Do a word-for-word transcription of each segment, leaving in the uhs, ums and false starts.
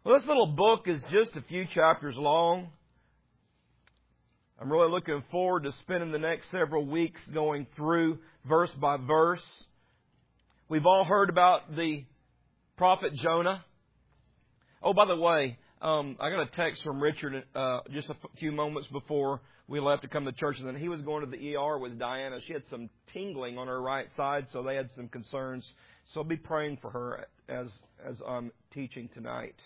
Well, this little book is just a few chapters long. I'm really looking forward to spending the next several weeks going through verse by verse. We've all heard about the prophet Jonah. Oh, by the way, um, I got a text from Richard uh, just a few moments before we left to come to church, and then he was going to the E R with Diana. She had some tingling on her right side, so they had some concerns. So I'll be praying for her as as I'm teaching tonight.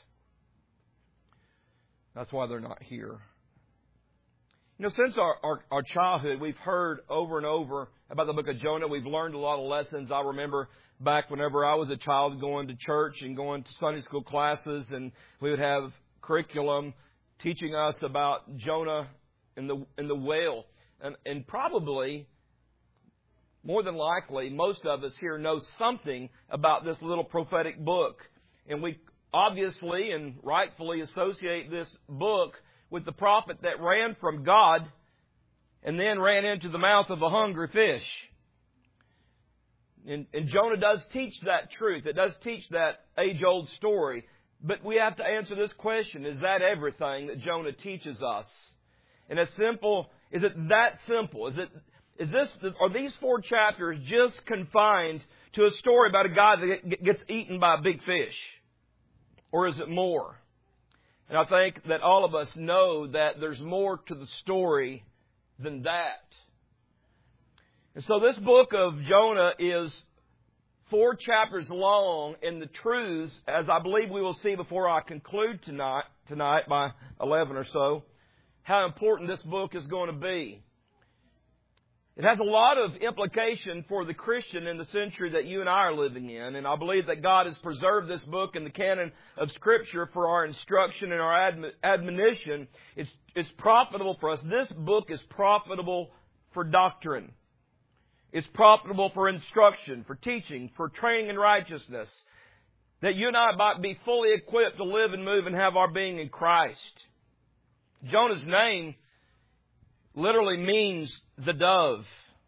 That's why they're not here. You know, since our, our, our childhood, we've heard over and over about the book of Jonah. We've learned a lot of lessons. I remember back whenever I was a child going to church and going to Sunday school classes, and we would have curriculum teaching us about Jonah and the and the whale. And, and probably, more than likely, most of us here know something about this little prophetic book. And we obviously and rightfully associate this book with the prophet that ran from God and then ran into the mouth of a hungry fish. And, and Jonah does teach that truth. It does teach that age-old story. But we have to answer this question. Is that everything that Jonah teaches us? And as simple, is it that simple? Is it, is this, are these four chapters just confined to a story about a guy that gets eaten by a big fish? Or is it more? And I think that all of us know that there's more to the story than that. And so this book of Jonah is four chapters long, and the truths, as I believe we will see before I conclude tonight, tonight by eleven or so, how important this book is going to be. It has a lot of implication for the Christian in the century that you and I are living in. And I believe that God has preserved this book in the canon of Scripture for our instruction and our admonition. It's, it's profitable for us. This book is profitable for doctrine. It's profitable for instruction, for teaching, for training in righteousness. That you and I might be fully equipped to live and move and have our being in Christ. Jonah's name literally means the dove.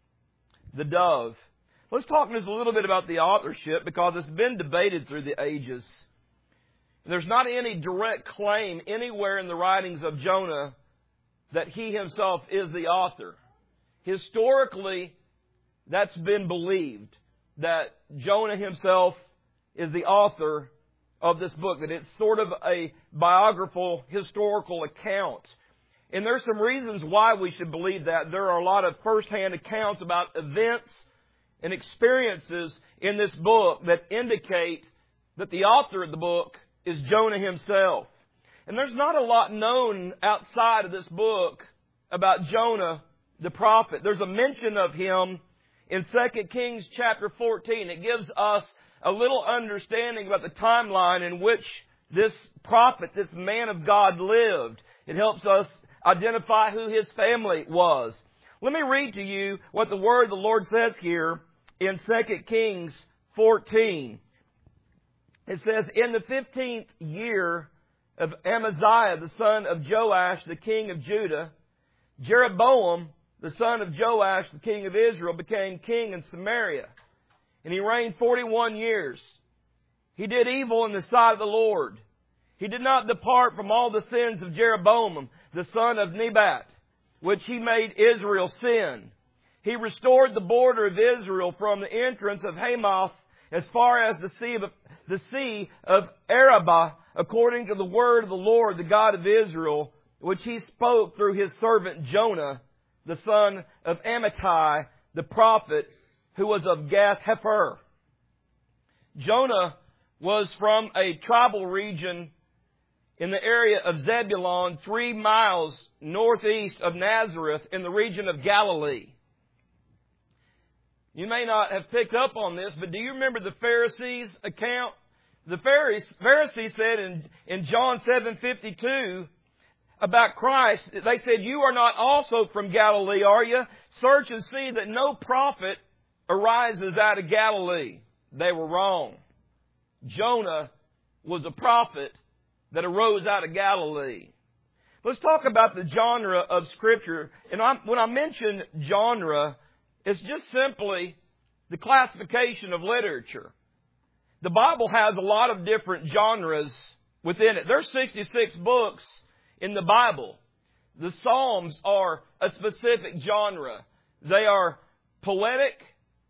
The dove. Let's talk just a little bit about the authorship, because it's been debated through the ages. There's not any direct claim anywhere in the writings of Jonah that he himself is the author. Historically, that's been believed, that Jonah himself is the author of this book, that it's sort of a biographical, historical account. And there's some reasons why we should believe that. There are a lot of first-hand accounts about events and experiences in this book that indicate that the author of the book is Jonah himself. And there's not a lot known outside of this book about Jonah the prophet. There's a mention of him in Second Kings chapter fourteen. It gives us a little understanding about the timeline in which this prophet, this man of God, lived. It helps us identify who his family was. Let me read to you what the word of the Lord says here in Second Kings fourteen. It says, "In the fifteenth year of Amaziah, the son of Joash, the king of Judah, Jeroboam, the son of Joash, the king of Israel, became king in Samaria. And he reigned forty-one years. He did evil in the sight of the Lord. He did not depart from all the sins of Jeroboam, the son of Nebat, which he made Israel sin. He restored the border of Israel from the entrance of Hamath as far as the sea of, the sea of Arabah, according to the word of the Lord, the God of Israel, which he spoke through his servant Jonah, the son of Amittai, the prophet, who was of Gath-hepher." Jonah was from a tribal region in the area of Zebulun, three miles northeast of Nazareth in the region of Galilee. You may not have picked up on this, but do you remember the Pharisees' account? The Pharisees said in, in John seven fifty-two about Christ, they said, "You are not also from Galilee, are you? Search and see that no prophet arises out of Galilee." They were wrong. Jonah was a prophet that arose out of Galilee. Let's talk about the genre of Scripture. And I'm, when I mention genre, it's just simply the classification of literature. The Bible has a lot of different genres within it. There's sixty-six books in the Bible. The Psalms are a specific genre. They are poetic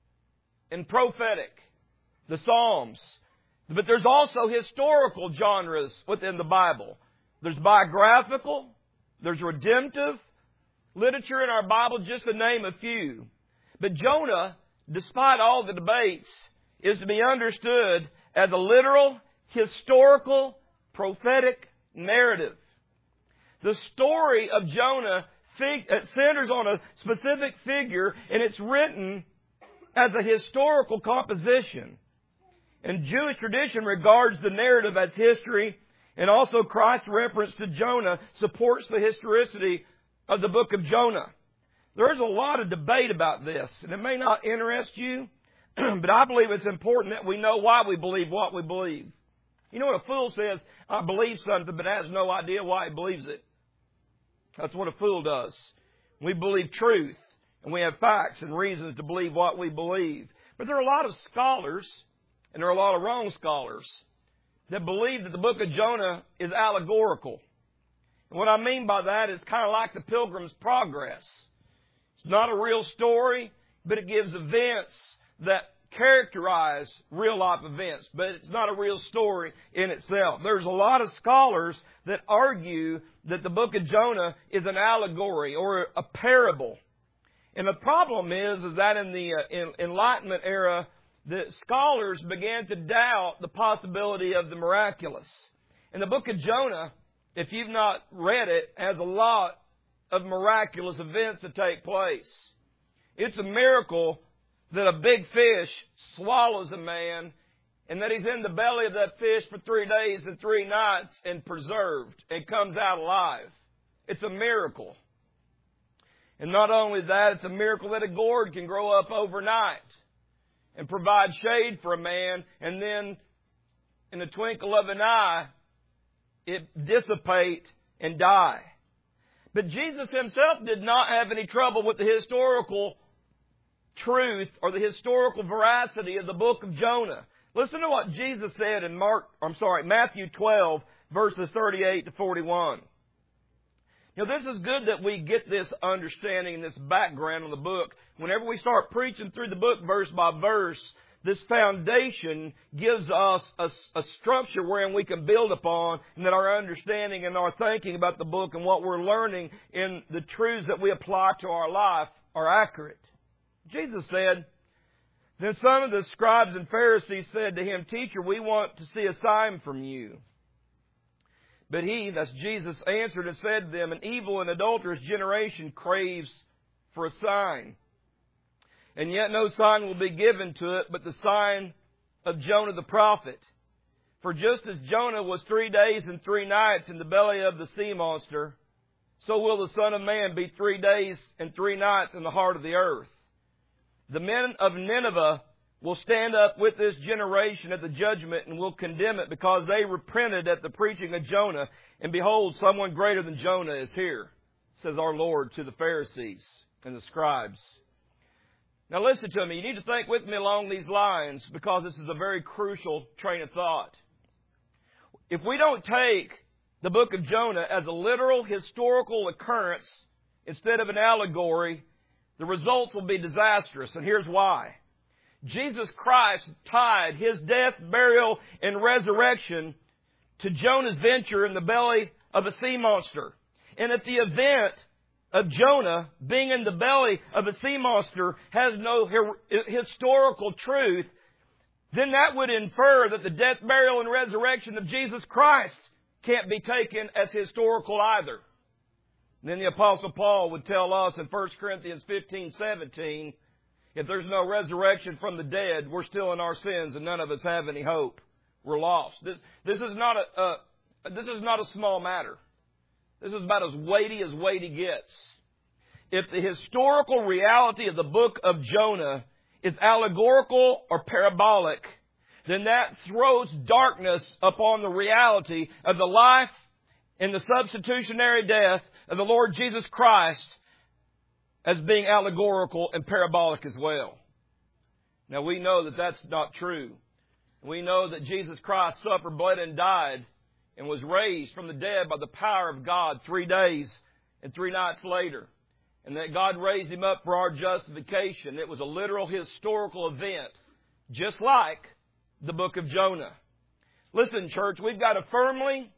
and prophetic. The Psalms. But there's also historical genres within the Bible. There's biographical. There's redemptive literature in our Bible, just to name a few. But Jonah, despite all the debates, is to be understood as a literal, historical, prophetic narrative. The story of Jonah fig- centers on a specific figure, and it's written as a historical composition. And Jewish tradition regards the narrative as history, and also Christ's reference to Jonah supports the historicity of the book of Jonah. There's a lot of debate about this, and it may not interest you, but I believe it's important that we know why we believe what we believe. You know what a fool says? I believe something, but has no idea why he believes it. That's what a fool does. We believe truth, and we have facts and reasons to believe what we believe. But there are a lot of scholars, and there are a lot of wrong scholars, that believe that the book of Jonah is allegorical. And what I mean by that is kind of like the Pilgrim's Progress. It's not a real story, but it gives events that characterize real-life events. But it's not a real story in itself. There's a lot of scholars that argue that the book of Jonah is an allegory or a parable. And the problem is, is that in the uh, in, Enlightenment era, the scholars began to doubt the possibility of the miraculous. And the book of Jonah, if you've not read it, has a lot of miraculous events that take place. It's a miracle that a big fish swallows a man, and that he's in the belly of that fish for three days and three nights and preserved and comes out alive. It's a miracle. And not only that, it's a miracle that a gourd can grow up overnight and provide shade for a man, and then in the twinkle of an eye, it dissipate and die. But Jesus himself did not have any trouble with the historical truth or the historical veracity of the book of Jonah. Listen to what Jesus said in Mark, I'm sorry, Matthew twelve, verses thirty-eight to forty-one. You know, this is good that we get this understanding and this background on the book. Whenever we start preaching through the book verse by verse, this foundation gives us a, a structure wherein we can build upon, and that our understanding and our thinking about the book and what we're learning in the truths that we apply to our life are accurate. Jesus said, then some of the scribes and Pharisees said to him, Teacher, we want to see a sign from you. But he, that's Jesus, answered and said to them, An evil and adulterous generation craves for a sign. And yet no sign will be given to it but the sign of Jonah the prophet. For just as Jonah was three days and three nights in the belly of the sea monster, so will the Son of Man be three days and three nights in the heart of the earth. The men of Nineveh will stand up with this generation at the judgment and will condemn it, because they repented at the preaching of Jonah. And behold, someone greater than Jonah is here, says our Lord to the Pharisees and the scribes. Now listen to me. You need to think with me along these lines, because this is a very crucial train of thought. If we don't take the book of Jonah as a literal historical occurrence instead of an allegory, the results will be disastrous. And here's why. Jesus Christ tied His death, burial, and resurrection to Jonah's venture in the belly of a sea monster. And if the event of Jonah being in the belly of a sea monster has no historical truth, then that would infer that the death, burial, and resurrection of Jesus Christ can't be taken as historical either. And then the Apostle Paul would tell us in First Corinthians fifteen seventeen, if there's no resurrection from the dead, we're still in our sins and none of us have any hope. We're lost. This, this is not a, uh, this is not a small matter. This is about as weighty as weighty gets. If the historical reality of the book of Jonah is allegorical or parabolic, then that throws darkness upon the reality of the life and the substitutionary death of the Lord Jesus Christ as being allegorical and parabolic as well. Now we know that that's not true. We know that Jesus Christ suffered, bled, and died and was raised from the dead by the power of God three days and three nights later. And that God raised Him up for our justification. It was a literal historical event, just like the book of Jonah. Listen, church, we've got to firmly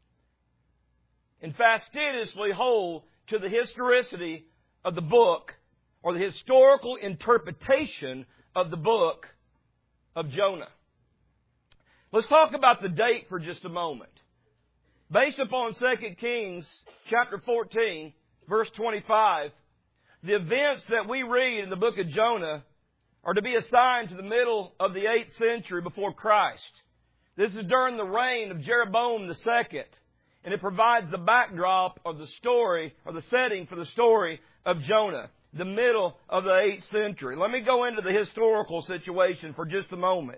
and fastidiously hold to the historicity of the book, or the historical interpretation of the book of Jonah. Let's talk about the date for just a moment. Based upon Second Kings chapter fourteen, verse twenty-five, the events that we read in the book of Jonah are to be assigned to the middle of the eighth century before Christ. This is during the reign of Jeroboam the second, and it provides the backdrop of the story, or the setting for the story of Jonah, the middle of the eighth century. Let me go into the historical situation for just a moment.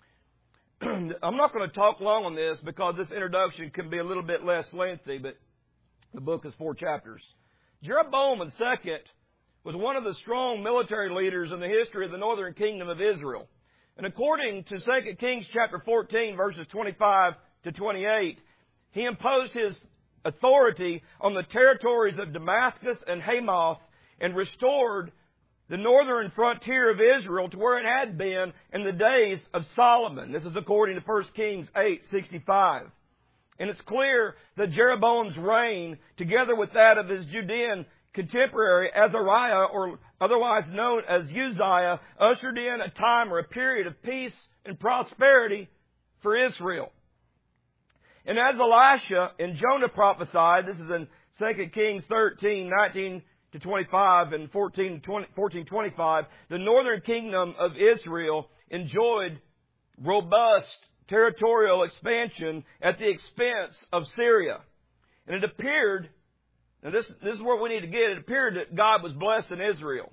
I'm not going to talk long on this because this introduction can be a little bit less lengthy, but the book is four chapters. Jeroboam the second was one of the strong military leaders in the history of the northern kingdom of Israel. And according to Second Kings chapter fourteen, verses twenty-five to twenty-eight, he imposed his authority on the territories of Damascus and Hamath and restored the northern frontier of Israel to where it had been in the days of Solomon. This is according to First Kings eight sixty-five. And it's clear that Jeroboam's reign, together with that of his Judean contemporary Azariah, or otherwise known as Uzziah, ushered in a time or a period of peace and prosperity for Israel. And as Elisha and Jonah prophesied, this is in Second Kings thirteen, nineteen to twenty-five and fourteen, twenty, fourteen twenty-five, the northern kingdom of Israel enjoyed robust territorial expansion at the expense of Syria. And it appeared, and this, this is where we need to get, it appeared that God was blessing Israel.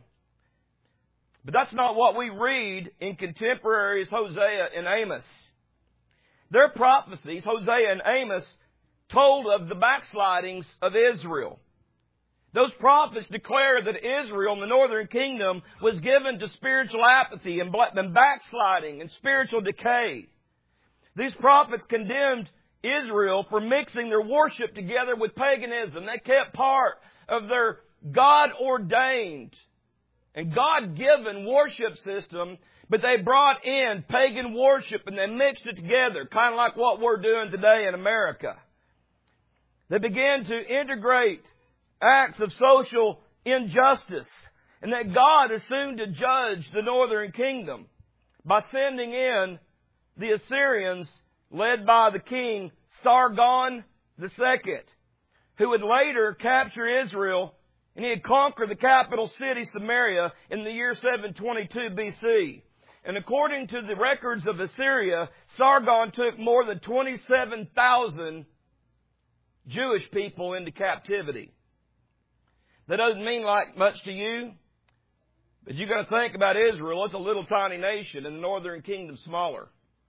But that's not what we read in contemporaries Hosea and Amos. Their prophecies, Hosea and Amos, told of the backslidings of Israel. Those prophets declared that Israel in the northern kingdom was given to spiritual apathy and backsliding and spiritual decay. These prophets condemned Israel for mixing their worship together with paganism. They kept part of their God-ordained and God-given worship system, but they brought in pagan worship and they mixed it together, kind of like what we're doing today in America. They began to integrate acts of social injustice, and that God is soon to judge the northern kingdom by sending in the Assyrians led by the king Sargon the second, who would later capture Israel, and he had conquered the capital city Samaria in the year seven twenty-two B C. And according to the records of Assyria, Sargon took more than twenty-seven thousand Jewish people into captivity. That doesn't mean like much to you, but you got to think about Israel. It's a little tiny nation, and the northern kingdom smaller.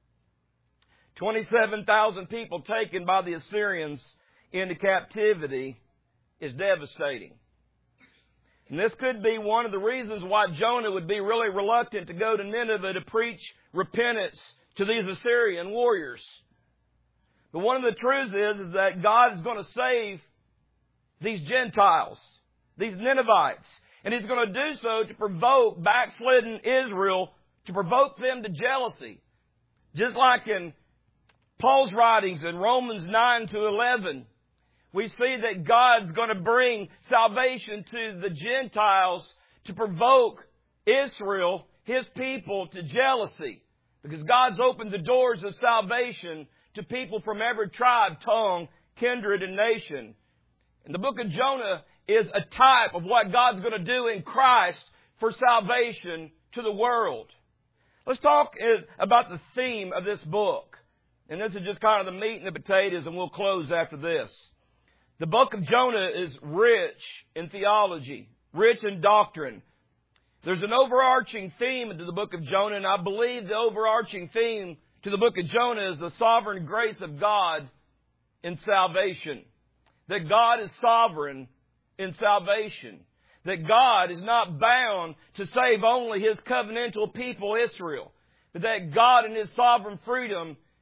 twenty-seven thousand people taken by the Assyrians into captivity is devastating. And this could be one of the reasons why Jonah would be really reluctant to go to Nineveh to preach repentance to these Assyrian warriors. But one of the truths is, is that God is going to save these Gentiles, these Ninevites. And He's going to do so to provoke backslidden Israel, to provoke them to jealousy. Just like in Paul's writings in Romans nine to eleven, we see that God's going to bring salvation to the Gentiles to provoke Israel, His people, to jealousy. Because God's opened the doors of salvation to people from every tribe, tongue, kindred, and nation. And the book of Jonah is a type of what God's going to do in Christ for salvation to the world. Let's talk about the theme of this book. And this is just kind of the meat and the potatoes, and we'll close after this. The book of Jonah is rich in theology, rich in doctrine. There's an overarching theme to the book of Jonah, and I believe the overarching theme to the book of Jonah is the sovereign grace of God in salvation. That God is sovereign in salvation. That God is not bound to save only His covenantal people, Israel. But that God in His sovereign freedom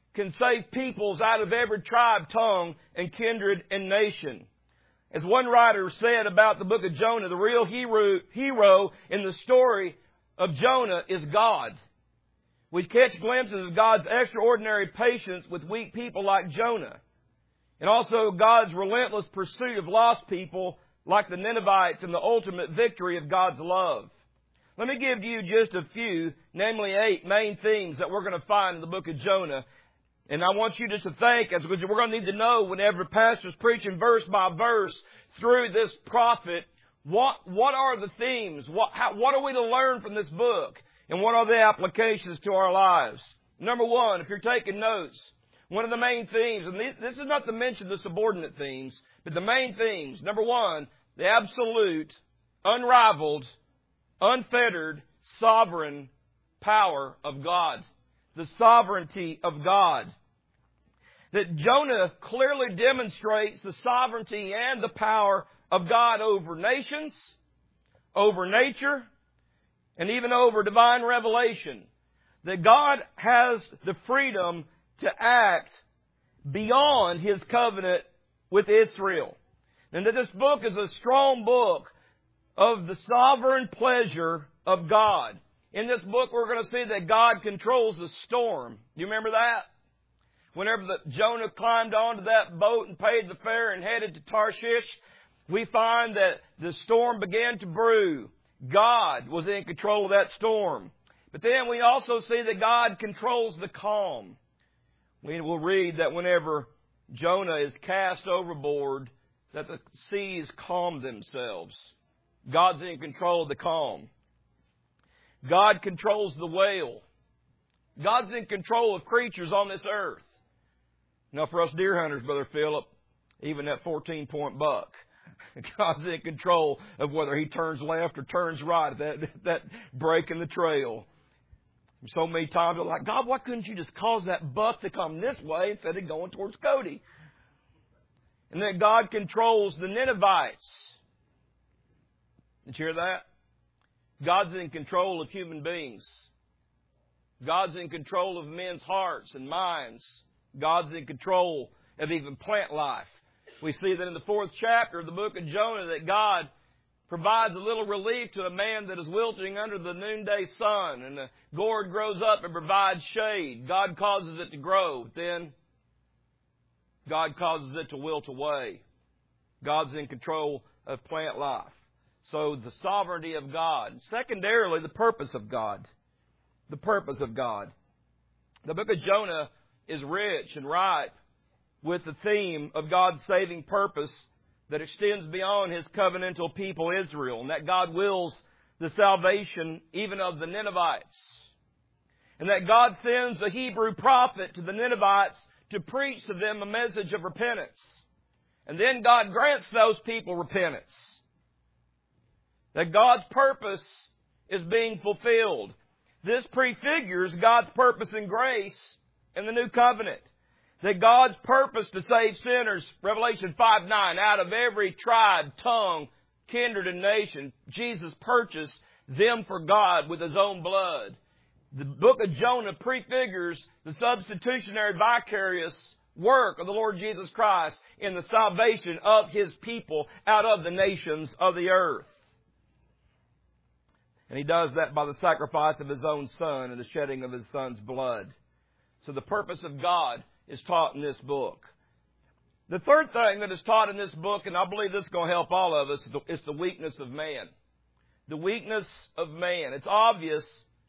can save peoples out of every tribe, tongue, and kindred and nation. As one writer said about the book of Jonah, the real hero, hero in the story of Jonah is God. We catch glimpses of God's extraordinary patience with weak people like Jonah, and also God's relentless pursuit of lost people like the Ninevites and the ultimate victory of God's love. Let me give you just a few, namely eight main themes that we're going to find in the book of Jonah. And I want you just to think, as we're going to need to know whenever pastor's preaching verse by verse through this prophet, what, what are the themes? What, how, what are we to learn from this book? And what are the applications to our lives? Number one, if you're taking notes, one of the main themes, and this is not to mention the subordinate themes, but the main themes. Number one, the absolute, unrivaled, unfettered, sovereign power of God. The sovereignty of God. That Jonah clearly demonstrates the sovereignty and the power of God over nations, over nature, and even over divine revelation. That God has the freedom to act beyond His covenant with Israel. And that this book is a strong book of the sovereign pleasure of God. In this book, we're going to see that God controls the storm. You remember that? Whenever the, Jonah climbed onto that boat and paid the fare and headed to Tarshish, we find that the storm began to brew. God was in control of that storm. But then we also see that God controls the calm. We will read that whenever Jonah is cast overboard, that the seas calm themselves. God's in control of the calm. God controls the whale. God's in control of creatures on this earth. Now, for us deer hunters, Brother Philip, even that fourteen-point buck, God's in control of whether he turns left or turns right at that, that break in the trail. So many times I'm like, God, why couldn't you just cause that buck to come this way instead of going towards Cody? And that God controls the Ninevites. Did you hear that? God's in control of human beings. God's in control of men's hearts and minds. God's in control of even plant life. We see that in the fourth chapter of the book of Jonah that God provides a little relief to a man that is wilting under the noonday sun, and the gourd grows up and provides shade. God causes it to grow. Then God causes it to wilt away. God's in control of plant life. So the sovereignty of God. Secondarily, the purpose of God. The purpose of God. The book of Jonah is rich and ripe with the theme of God's saving purpose that extends beyond His covenantal people Israel, and that God wills the salvation even of the Ninevites. And that God sends a Hebrew prophet to the Ninevites to preach to them a message of repentance. And then God grants those people repentance. That God's purpose is being fulfilled. This prefigures God's purpose and grace in the new covenant. That God's purpose to save sinners, Revelation five nine, out of every tribe, tongue, kindred, and nation, Jesus purchased them for God with His own blood. The book of Jonah prefigures the substitutionary vicarious work of the Lord Jesus Christ in the salvation of His people out of the nations of the earth. And He does that by the sacrifice of His own Son and the shedding of His Son's blood. So the purpose of God is taught in this book. The third thing that is taught in this book, and I believe this is going to help all of us, is the weakness of man. The weakness of man. It's obvious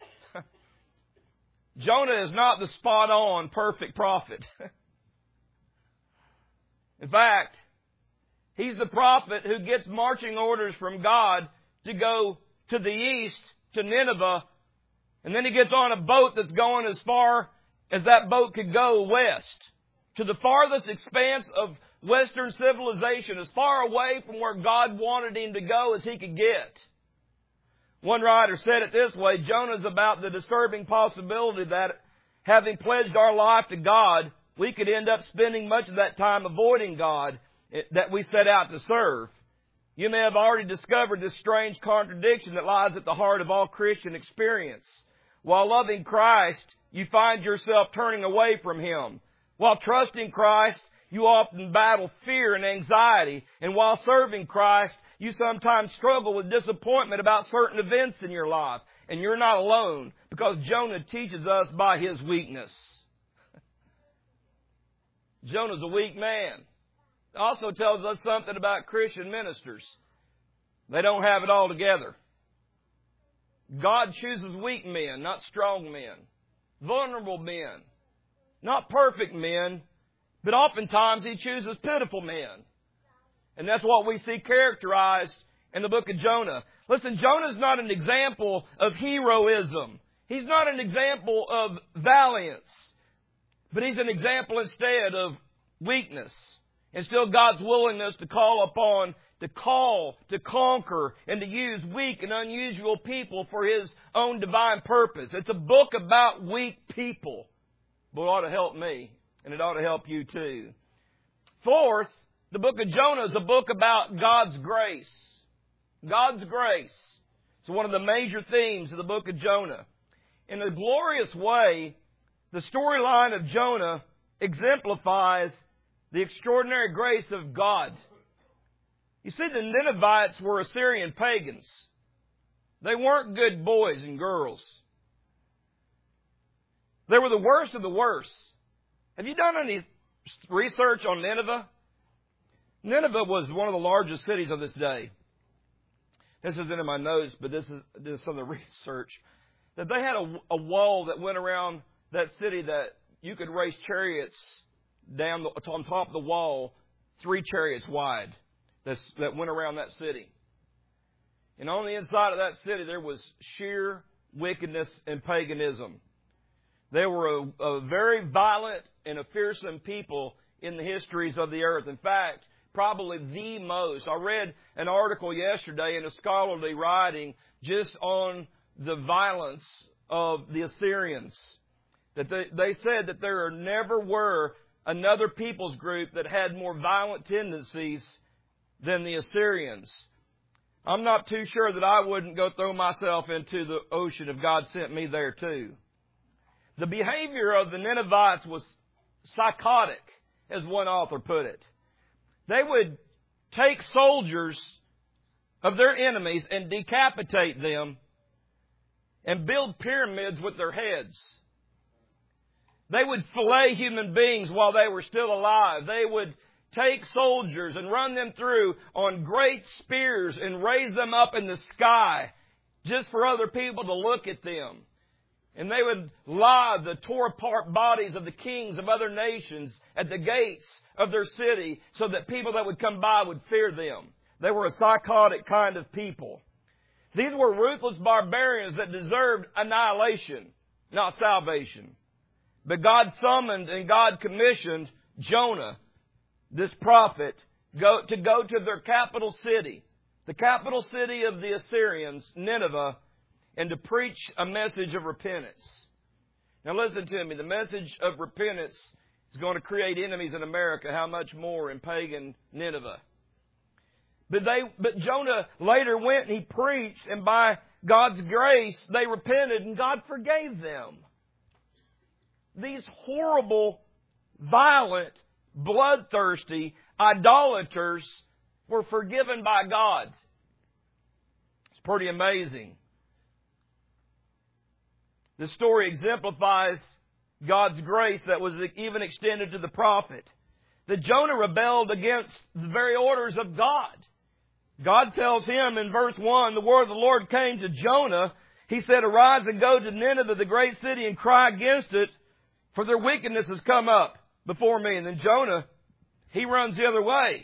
Jonah is not the spot-on, perfect prophet. In fact, he's the prophet who gets marching orders from God to go to the east, to Nineveh, and then he gets on a boat that's going as far as that boat could go west, to the farthest expanse of Western civilization, as far away from where God wanted him to go as he could get. One writer said it this way: Jonah's about the disturbing possibility that, having pledged our life to God, we could end up spending much of that time avoiding God that we set out to serve. You may have already discovered this strange contradiction that lies at the heart of all Christian experience. While loving Christ, you find yourself turning away from Him. While trusting Christ, you often battle fear and anxiety. And while serving Christ, you sometimes struggle with disappointment about certain events in your life. And you're not alone, because Jonah teaches us by his weakness. Jonah's a weak man. It also tells us something about Christian ministers. They don't have it all together. God chooses weak men, not strong men. Vulnerable men. Not perfect men, but oftentimes He chooses pitiful men. And that's what we see characterized in the book of Jonah. Listen, Jonah's not an example of heroism. He's not an example of valiance. But he's an example instead of weakness. And still God's willingness to call upon, to call, to conquer, and to use weak and unusual people for His own divine purpose. It's a book about weak people. But it ought to help me, and it ought to help you too. Fourth, the book of Jonah is a book about God's grace. God's grace. It's one of the major themes of the book of Jonah. In a glorious way, the storyline of Jonah exemplifies the extraordinary grace of God. You see, the Ninevites were Assyrian pagans. They weren't good boys and girls. They were the worst of the worst. Have you done any research on Nineveh? Nineveh was one of the largest cities of this day. This isn't in my notes, but this is, this is some of the research. That they had a, a wall that went around that city that you could race chariots down the, on top of the wall, three chariots wide, that's, that went around that city. And on the inside of that city, there was sheer wickedness and paganism. They were a, a very violent and a fearsome people in the histories of the earth. In fact, probably the most. I read an article yesterday in a scholarly writing just on the violence of the Assyrians. That they, they said that there never were another people's group that had more violent tendencies than the Assyrians. I'm not too sure that I wouldn't go throw myself into the ocean if God sent me there too. The behavior of the Ninevites was psychotic, as one author put it. They would take soldiers of their enemies and decapitate them and build pyramids with their heads. They would fillet human beings while they were still alive. They would take soldiers and run them through on great spears and raise them up in the sky just for other people to look at them. And they would lie the tore apart bodies of the kings of other nations at the gates of their city so that people that would come by would fear them. They were a psychotic kind of people. These were ruthless barbarians that deserved annihilation, not salvation. But God summoned and God commissioned Jonah, this prophet, go, to go to their capital city, the capital city of the Assyrians, Nineveh, and to preach a message of repentance. Now listen to me. The message of repentance is going to create enemies in America. How much more in pagan Nineveh? But they, but Jonah later went and he preached, and by God's grace, they repented and God forgave them. These horrible, violent, bloodthirsty idolaters were forgiven by God. It's pretty amazing. The story exemplifies God's grace that was even extended to the prophet. That Jonah rebelled against the very orders of God. God tells him in verse one, the word of the Lord came to Jonah. He said, "Arise and go to Nineveh, the great city, and cry against it, for their wickedness has come up before me." And then Jonah, he runs the other way.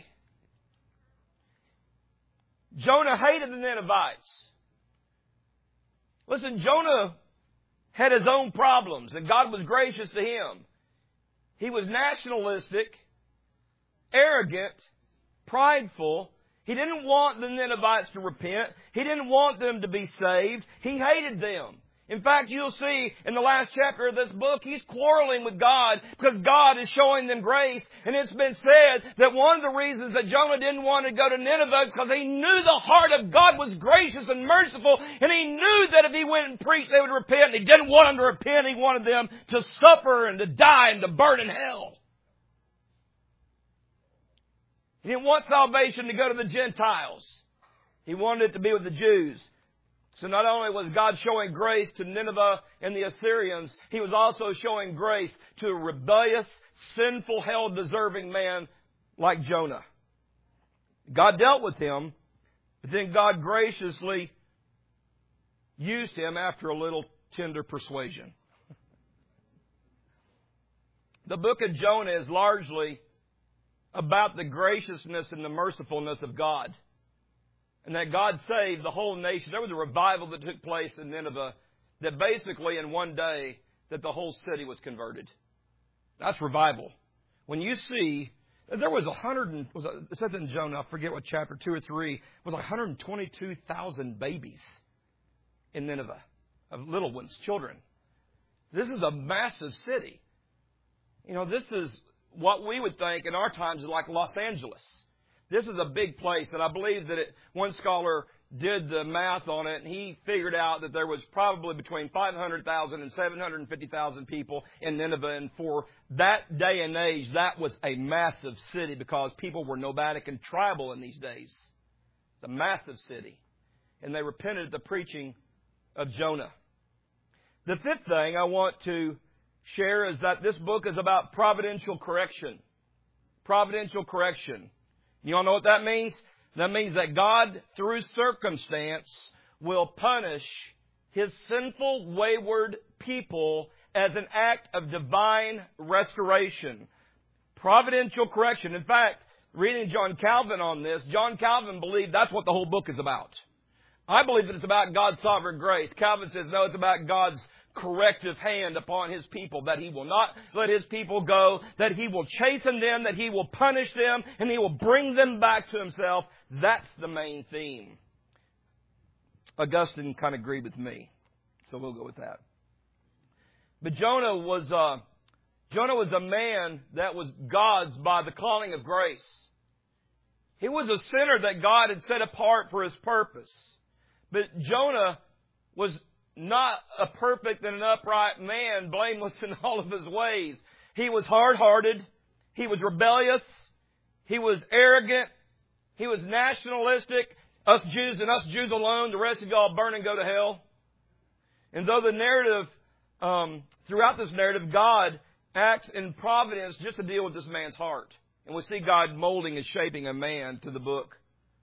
Jonah hated the Ninevites. Listen, Jonah had his own problems, and God was gracious to him. He was nationalistic, arrogant, prideful. He didn't want the Ninevites to repent. He didn't want them to be saved. He hated them. In fact, you'll see in the last chapter of this book, he's quarreling with God because God is showing them grace. And it's been said that one of the reasons that Jonah didn't want to go to Nineveh is because he knew the heart of God was gracious and merciful. And he knew that if he went and preached, they would repent. And he didn't want them to repent. He wanted them to suffer and to die and to burn in hell. He didn't want salvation to go to the Gentiles. He wanted it to be with the Jews. So not only was God showing grace to Nineveh and the Assyrians, He was also showing grace to a rebellious, sinful, hell-deserving man like Jonah. God dealt with him, but then God graciously used him after a little tender persuasion. The book of Jonah is largely about the graciousness and the mercifulness of God. And that God saved the whole nation. There was a revival that took place in Nineveh that basically in one day that the whole city was converted. That's revival. When you see that there was a hundred, was it said in Jonah, I forget what chapter, two or three, was one hundred twenty-two thousand babies in Nineveh, of little ones, children. This is a massive city. You know, this is what we would think in our times is like Los Angeles. This is a big place, and I believe that it, one scholar did the math on it, and he figured out that there was probably between five hundred thousand and seven hundred fifty thousand people in Nineveh, and for that day and age, that was a massive city because people were nomadic and tribal in these days. It's a massive city. And they repented at the preaching of Jonah. The fifth thing I want to share is that this book is about providential correction. Providential correction. You all know what that means? That means that God, through circumstance, will punish His sinful, wayward people as an act of divine restoration. Providential correction. In fact, reading John Calvin on this, John Calvin believed that's what the whole book is about. I believe that it's about God's sovereign grace. Calvin says, no, it's about God's corrective hand upon His people, that He will not let His people go, that He will chasten them, that He will punish them, and He will bring them back to Himself. That's the main theme. Augustine kind of agreed with me, so we'll go with that. But Jonah was uh, Jonah was a man that was God's by the calling of grace. He was a sinner that God had set apart for His purpose. But Jonah was not a perfect and an upright man, blameless in all of his ways. He was hard-hearted. He was rebellious. He was arrogant. He was nationalistic. Us Jews and us Jews alone, the rest of y'all burn and go to hell. And though the narrative, um, throughout this narrative, God acts in providence just to deal with this man's heart. And we see God molding and shaping a man through the book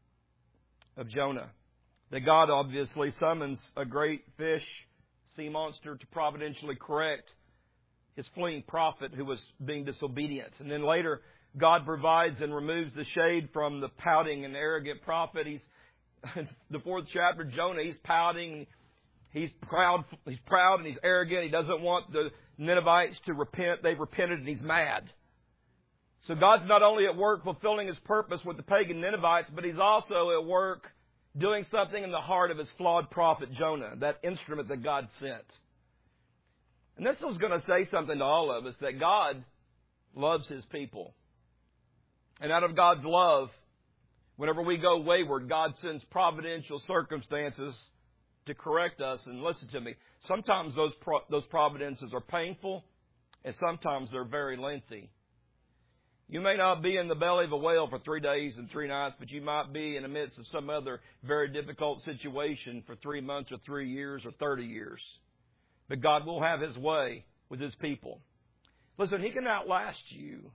of Jonah. That God obviously summons a great fish, sea monster, to providentially correct His fleeing prophet who was being disobedient. And then later, God provides and removes the shade from the pouting and arrogant prophet. He's, the fourth chapter, Jonah, he's pouting, he's proud, he's proud and he's arrogant. He doesn't want the Ninevites to repent. They've repented and he's mad. So God's not only at work fulfilling His purpose with the pagan Ninevites, but He's also at work doing something in the heart of His flawed prophet Jonah, that instrument that God sent. And this is going to say something to all of us, that God loves His people. And out of God's love, whenever we go wayward, God sends providential circumstances to correct us. And listen to me, sometimes those pro- those providences are painful, and sometimes they're very lengthy. You may not be in the belly of a whale for three days and three nights, but you might be in the midst of some other very difficult situation for three months or three years or thirty years. But God will have His way with His people. Listen, He can outlast you.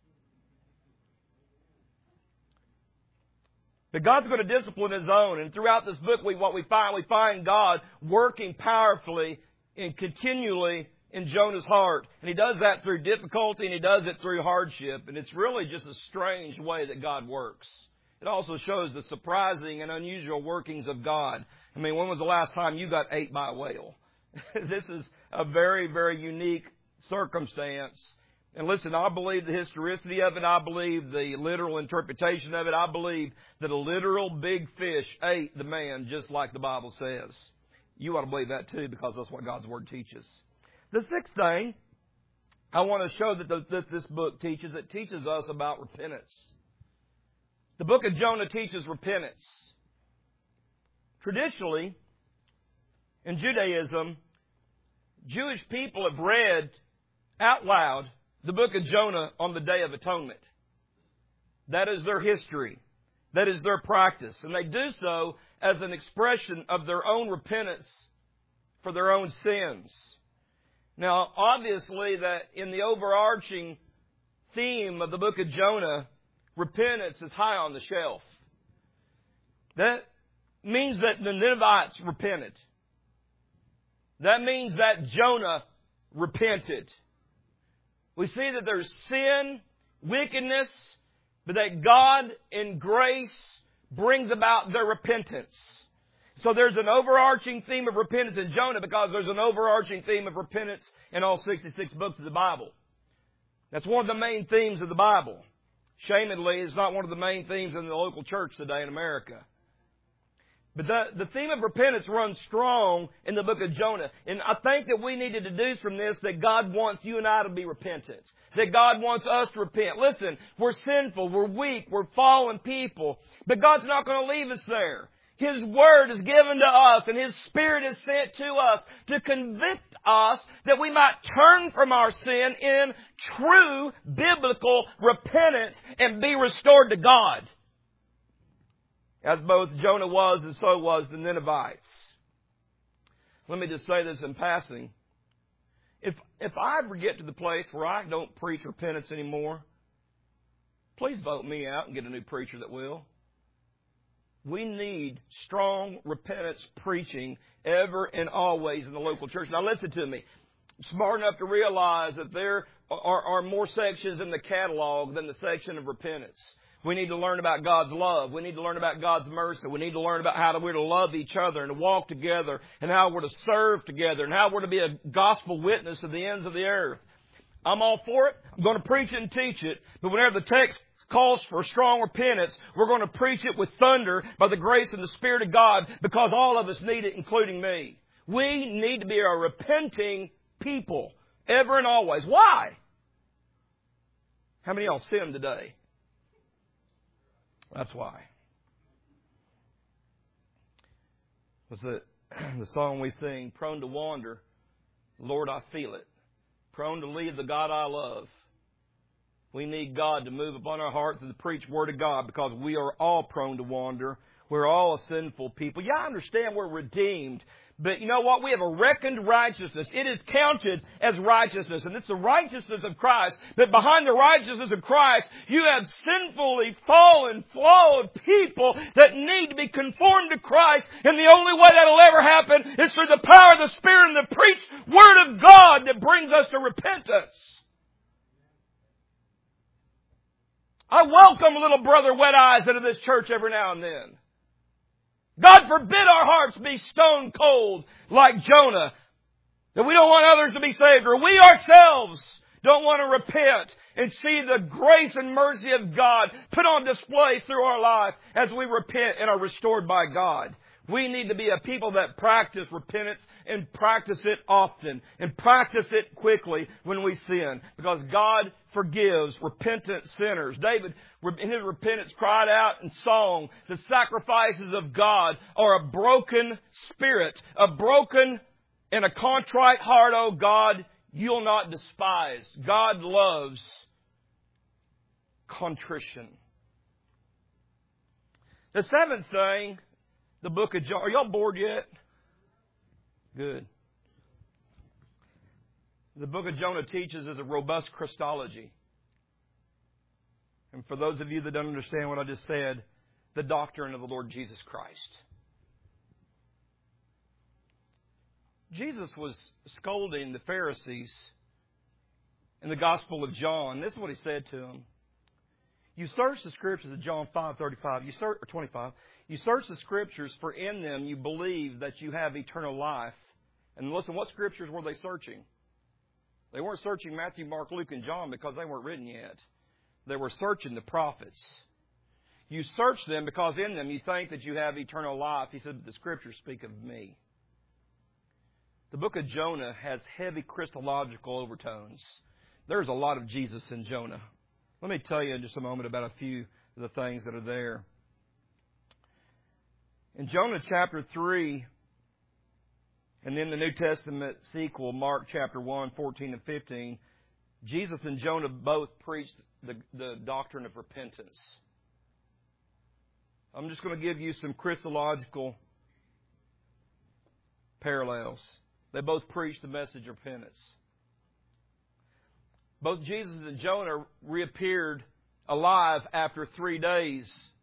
But God's going to discipline His own. And throughout this book, we, what we find, we find God working powerfully and continually in Jonah's heart. And He does that through difficulty, and He does it through hardship. And it's really just a strange way that God works. It also shows the surprising and unusual workings of God. I mean, when was the last time you got ate by a whale? This is a very, very unique circumstance. And listen, I believe the historicity of it. I believe the literal interpretation of it. I believe that a literal big fish ate the man just like the Bible says. You ought to believe that too, because that's what God's Word teaches. The sixth thing I want to show that, the, that this book teaches, it teaches us about repentance. The book of Jonah teaches repentance. Traditionally, in Judaism, Jewish people have read out loud the book of Jonah on the Day of Atonement. That is their history. That is their practice. And they do so as an expression of their own repentance for their own sins. Now, obviously, that in the overarching theme of the book of Jonah, repentance is high on the shelf. That means that the Ninevites repented. That means that Jonah repented. We see that there's sin, wickedness, but that God in grace brings about their repentance. So there's an overarching theme of repentance in Jonah because there's an overarching theme of repentance in all sixty-six books of the Bible. That's one of the main themes of the Bible. Shamedly, it's not one of the main themes in the local church today in America. But the, the theme of repentance runs strong in the book of Jonah. And I think that we need to deduce from this that God wants you and I to be repentant. That God wants us to repent. Listen, we're sinful, we're weak, we're fallen people. But God's not going to leave us there. His Word is given to us and His Spirit is sent to us to convict us that we might turn from our sin in true biblical repentance and be restored to God. As both Jonah was and so was the Ninevites. Let me just say this in passing. If, if I ever get to the place where I don't preach repentance anymore, please vote me out and get a new preacher that will. We need strong repentance preaching ever and always in the local church. Now listen to me. I'm smart enough to realize that there are, are more sections in the catalog than the section of repentance. We need to learn about God's love. We need to learn about God's mercy. We need to learn about how we're to love each other and to walk together and how we're to serve together and how we're to be a gospel witness to the ends of the earth. I'm all for it. I'm going to preach it and teach it. But whenever the text calls for strong repentance, we're going to preach it with thunder by the grace and the Spirit of God because all of us need it, including me. We need to be a repenting people ever and always. Why? How many of y'all sin today? That's why. Was the, the song we sing, prone to wander, Lord, I feel it. Prone to leave the God I love. We need God to move upon our hearts and to preach Word of God because we are all prone to wander. We're all a sinful people. Yeah, I understand we're redeemed. But you know what? We have a reckoned righteousness. It is counted as righteousness. And it's the righteousness of Christ. But behind the righteousness of Christ, you have sinfully fallen, flawed people that need to be conformed to Christ. And the only way that'll ever happen is through the power of the Spirit and the preached Word of God that brings us to repentance. I welcome little brother Wet Eyes into this church every now and then. God forbid our hearts be stone cold like Jonah. That we don't want others to be saved, or we ourselves don't want to repent and see the grace and mercy of God put on display through our life as we repent and are restored by God. We need to be a people that practice repentance and practice it often and practice it quickly when we sin, because God forgives repentant sinners. David, in his repentance, cried out in song, the sacrifices of God are a broken spirit, a broken and a contrite heart, O God, you'll not despise. God loves contrition. The seventh thing, the book of Jonah. Are y'all bored yet? Good. The book of Jonah teaches is a robust Christology. And for those of you that don't understand what I just said, the doctrine of the Lord Jesus Christ. Jesus was scolding the Pharisees in the Gospel of John. This is what He said to them. You search the Scriptures of John five thirty-five, you search, or twenty-five. You search the Scriptures, for in them you believe that you have eternal life. And listen, what Scriptures were they searching? They weren't searching Matthew, Mark, Luke, and John because they weren't written yet. They were searching the prophets. You search them because in them you think that you have eternal life. He said, the Scriptures speak of me. The book of Jonah has heavy Christological overtones. There's a lot of Jesus in Jonah. Let me tell you in just a moment about a few of the things that are there. In Jonah chapter three, and then the New Testament sequel, Mark chapter one, fourteen and fifteen, Jesus and Jonah both preached the, the doctrine of repentance. I'm just going to give you some Christological parallels. They both preached the message of repentance. Both Jesus and Jonah reappeared alive after three days.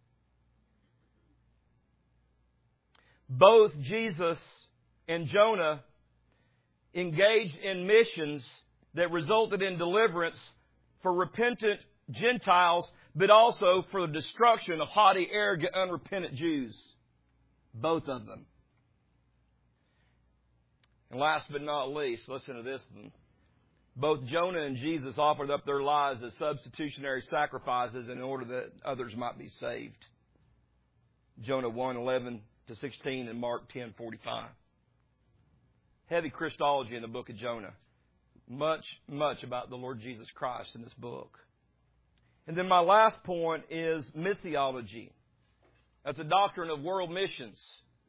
Both Jesus and Jonah engaged in missions that resulted in deliverance for repentant Gentiles, but also for the destruction of haughty, arrogant, unrepentant Jews. Both of them. And last but not least, listen to this one. Both Jonah and Jesus offered up their lives as substitutionary sacrifices in order that others might be saved. Jonah one, eleven to sixteen and Mark ten, forty-five. Heavy Christology in the book of Jonah. Much, much about the Lord Jesus Christ in this book. And then my last point is missiology. That's a doctrine of world missions.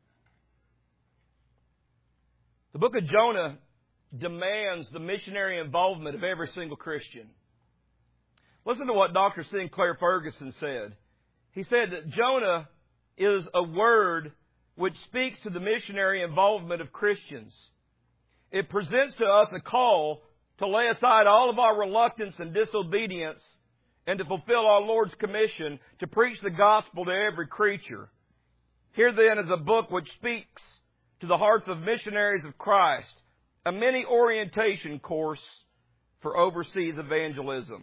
The book of Jonah demands the missionary involvement of every single Christian. Listen to what Doctor Sinclair Ferguson said. He said that Jonah is a word which speaks to the missionary involvement of Christians. It presents to us a call to lay aside all of our reluctance and disobedience and to fulfill our Lord's commission to preach the gospel to every creature. Here then is a book which speaks to the hearts of missionaries of Christ, a mini orientation course for overseas evangelism.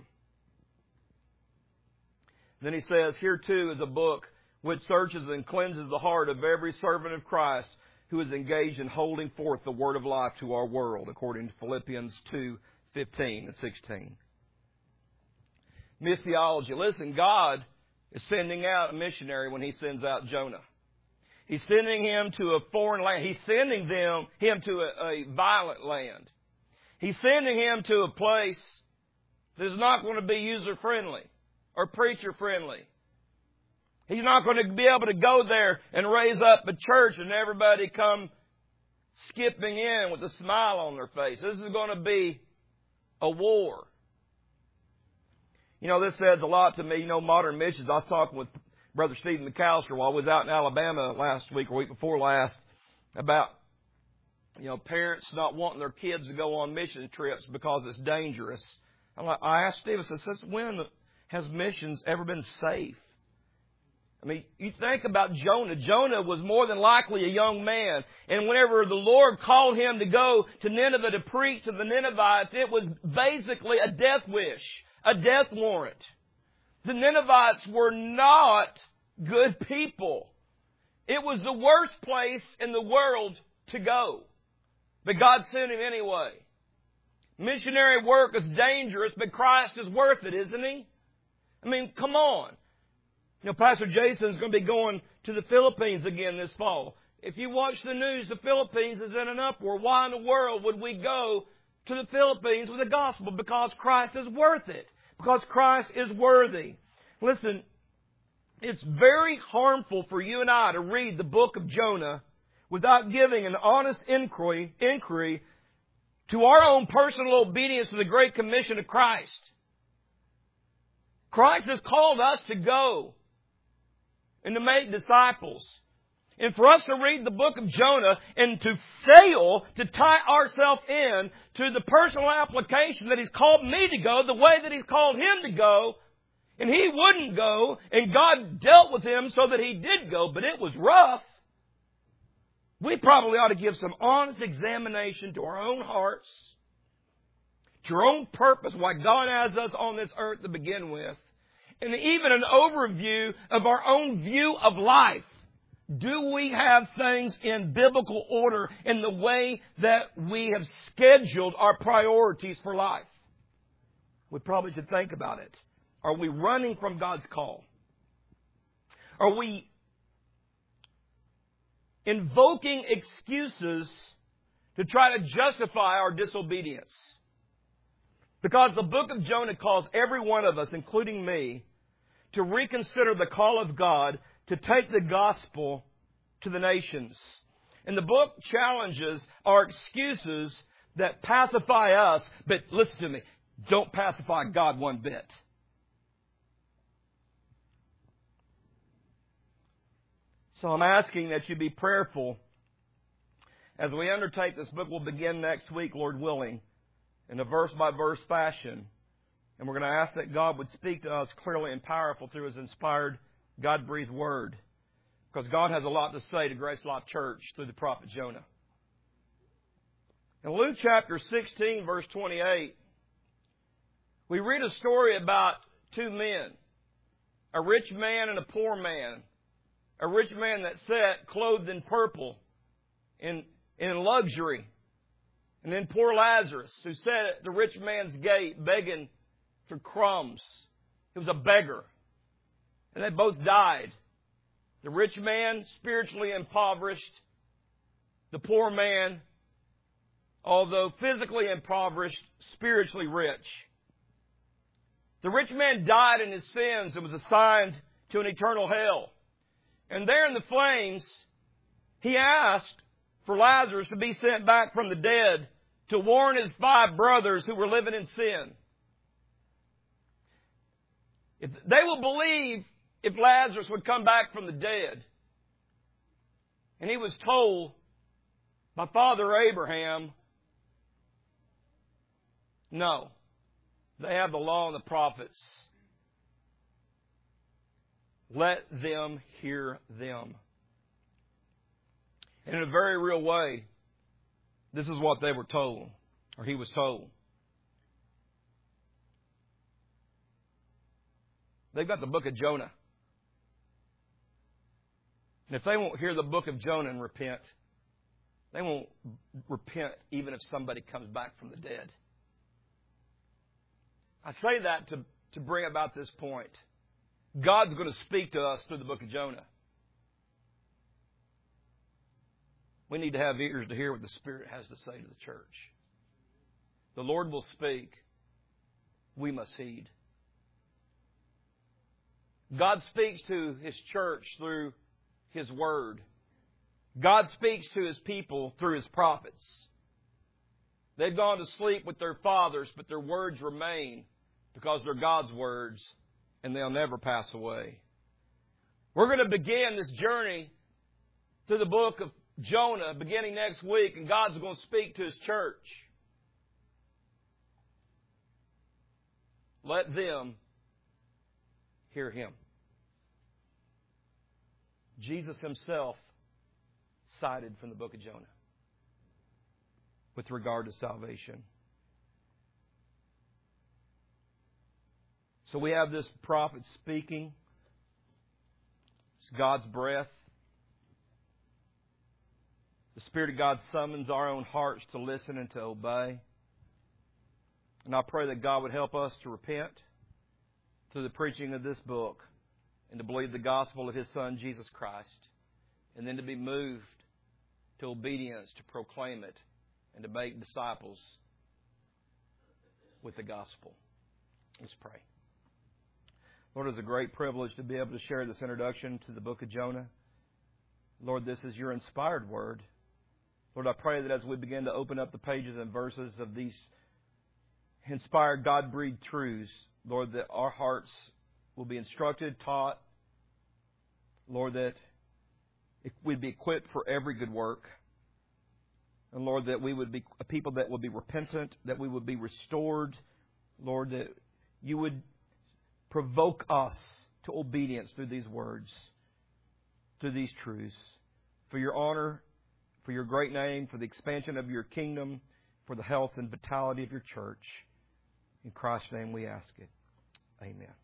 Then he says, here too is a book which searches and cleanses the heart of every servant of Christ who is engaged in holding forth the word of life to our world, according to Philippians two, fifteen and sixteen. Missiology. Listen, God is sending out a missionary when He sends out Jonah. He's sending him to a foreign land. He's sending them him to a, a violent land. He's sending him to a place that's not going to be user-friendly or preacher-friendly. He's not going to be able to go there and raise up a church and everybody come skipping in with a smile on their face. This is going to be a war. You know, this says a lot to me. You know, modern missions. I was talking with Brother Stephen McAllister while I was out in Alabama last week or week before last about, you know, parents not wanting their kids to go on mission trips because it's dangerous. I'm like, I asked Stephen, I said, since when has missions ever been safe? I mean, you think about Jonah. Jonah was more than likely a young man. And whenever the Lord called him to go to Nineveh to preach to the Ninevites, it was basically a death wish, a death warrant. The Ninevites were not good people. It was the worst place in the world to go. But God sent him anyway. Missionary work is dangerous, but Christ is worth it, isn't He? I mean, come on. You know, Pastor Jason's going to be going to the Philippines again this fall. If you watch the news, the Philippines is in an uproar. Why in the world would we go to the Philippines with the gospel? Because Christ is worth it. Because Christ is worthy. Listen, it's very harmful for you and I to read the book of Jonah without giving an honest inquiry, inquiry to our own personal obedience to the Great Commission of Christ. Christ has called us to go and to make disciples. And for us to read the book of Jonah and to fail to tie ourselves in to the personal application that He's called me to go, the way that He's called him to go, and he wouldn't go, and God dealt with him so that he did go, but it was rough. We probably ought to give some honest examination to our own hearts, to our own purpose, why God has us on this earth to begin with, and even an overview of our own view of life. Do we have things in biblical order in the way that we have scheduled our priorities for life? We probably should think about it. Are we running from God's call? Are we invoking excuses to try to justify our disobedience. Because the book of Jonah calls every one of us, including me, to reconsider the call of God to take the gospel to the nations. And the book challenges our excuses that pacify us, but listen to me, don't pacify God one bit. So I'm asking that you be prayerful as we undertake this book. We'll begin next week, Lord willing, in a verse-by-verse fashion. And we're going to ask that God would speak to us clearly and powerful through His inspired, God-breathed Word. Because God has a lot to say to Grace Life Church through the prophet Jonah. In Luke chapter sixteen, verse twenty-eight, we read a story about two men, a rich man and a poor man. A rich man that sat clothed in purple, in, in luxury. And then poor Lazarus, who sat at the rich man's gate begging for crumbs. He was a beggar. And they both died. The rich man, spiritually impoverished. The poor man, although physically impoverished, spiritually rich. The rich man died in his sins and was assigned to an eternal hell. And there in the flames, he asked for Lazarus to be sent back from the dead to warn his five brothers who were living in sin. If they will believe if Lazarus would come back from the dead. And he was told by Father Abraham, no, they have the law and the prophets. Let them hear them. And in a very real way, this is what they were told, or he was told. They've got the book of Jonah. And if they won't hear the book of Jonah and repent, they won't repent even if somebody comes back from the dead. I say that to, to bring about this point. God's going to speak to us through the book of Jonah. We need to have ears to hear what the Spirit has to say to the church. The Lord will speak. We must heed. God speaks to His church through His Word. God speaks to His people through His prophets. They've gone to sleep with their fathers, but their words remain because they're God's words. And they'll never pass away. We're going to begin this journey through the book of Jonah beginning next week, and God's going to speak to His church. Let them hear Him. Jesus Himself cited from the book of Jonah with regard to salvation. So we have this prophet speaking. It's God's breath. The Spirit of God summons our own hearts to listen and to obey. And I pray that God would help us to repent through the preaching of this book and to believe the gospel of His Son, Jesus Christ, and then to be moved to obedience to proclaim it and to make disciples with the gospel. Let's pray. Lord, it's a great privilege to be able to share this introduction to the book of Jonah. Lord, this is Your inspired word. Lord, I pray that as we begin to open up the pages and verses of these inspired, God-breathed truths, Lord, that our hearts will be instructed, taught. Lord, that we'd be equipped for every good work. And Lord, that we would be a people that would be repentant, that we would be restored. Lord, that You would provoke us to obedience through these words, through these truths, for Your honor, for Your great name, for the expansion of Your kingdom, for the health and vitality of Your church. In Christ's name we ask it. Amen.